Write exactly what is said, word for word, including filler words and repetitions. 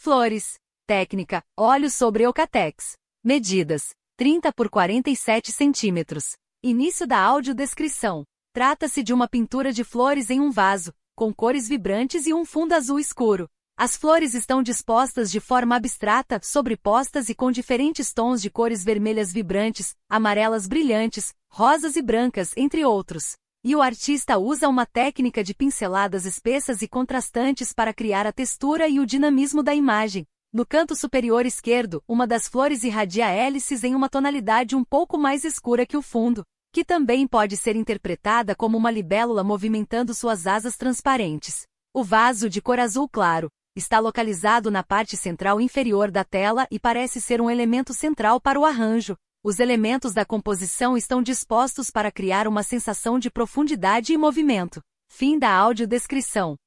Flores. Técnica, óleo sobre Eucatex. Medidas, trinta por quarenta e sete centímetros. Início da audiodescrição. Trata-se de uma pintura de flores em um vaso, com cores vibrantes e um fundo azul escuro. As flores estão dispostas de forma abstrata, sobrepostas e com diferentes tons de cores vermelhas vibrantes, amarelas brilhantes, rosas e brancas, entre outros. E o artista usa uma técnica de pinceladas espessas e contrastantes para criar a textura e o dinamismo da imagem. No canto superior esquerdo, uma das flores irradia hélices em uma tonalidade um pouco mais escura que o fundo, que também pode ser interpretada como uma libélula movimentando suas asas transparentes. O vaso, de cor azul claro, está localizado na parte central inferior da tela e parece ser um elemento central para o arranjo. Os elementos da composição estão dispostos para criar uma sensação de profundidade e movimento. Fim da audiodescrição.